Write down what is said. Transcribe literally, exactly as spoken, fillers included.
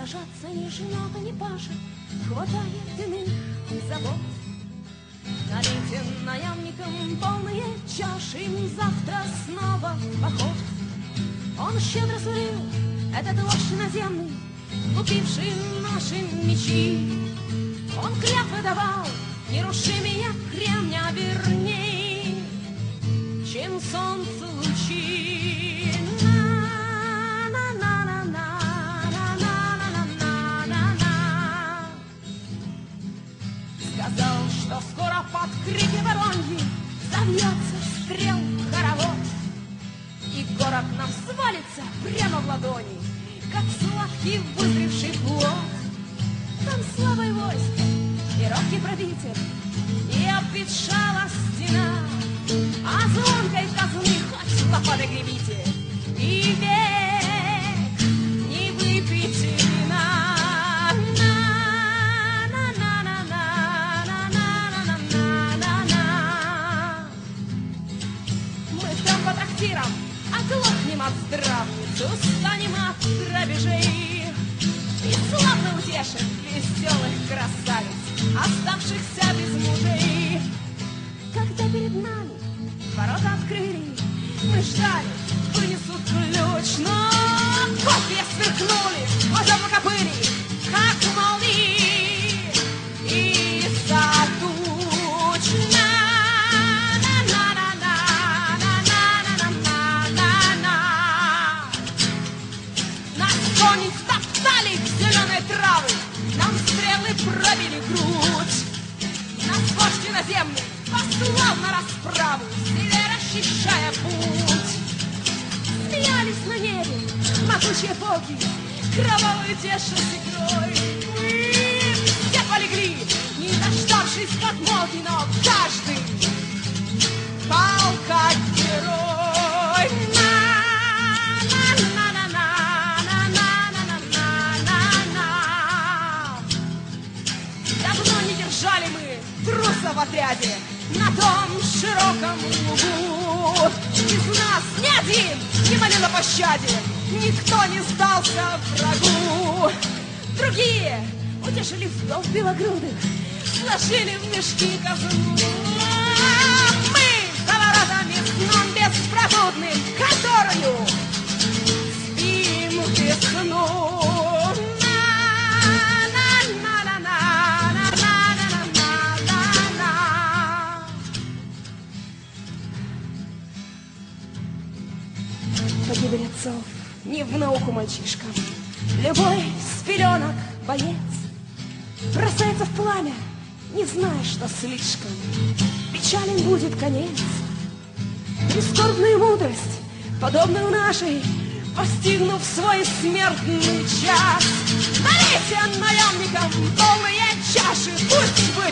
сражаться ни женат, ни пашет, хватает иных забот. Налейте наемникам полные чаши, им завтра снова в поход. Он щедро сулил, этот вождь наземный, купивший наши мечи. Он клятвы давал, нерушимее кремня, верней, чем солнце лучи. Сказал, что скоро под крики вороньи завьется стрел хоровод, и город нам свалится прямо в ладони, как сладкий вызревший плод. Там слава и войско, и робкий правитель, и обветшала стена, а звонкой казны хоть лопатой гребите, и век не выпейте вина. Оглохнем от здравниц, устанем от грабежей и славно утешим веселых красавиц, оставшихся без мужей. Когда перед нами ворота открыли, мы ждали, вынесут ключ, но копья сверкнули, глаза покопыли, как молнии из-за туч. Пробили грудь, нас вождь иноземный послал на расправу, себе расчищая путь. Смеялись на небе могучие боги, кровавую тешась игрой. Мы все полегли, не дождавшись подмоги, но каждый пал как герой. Жали мы труса в отряде на том широком лугу. Из нас ни один не молил о пощаде, никто не сдался врагу. Другие утешили вдов белогрудых, сложили в мешки казну. Мы за воротами сном беспробудным, которую спим весну. Погибель отцов не в науку мальчишкам, любой с пеленок боец бросается в пламя, не зная, что слишком печален будет конец. Прискорбную мудрость, подобную нашей, постигнув свой смертный час, налейте наемникам полные чаши, пусть вы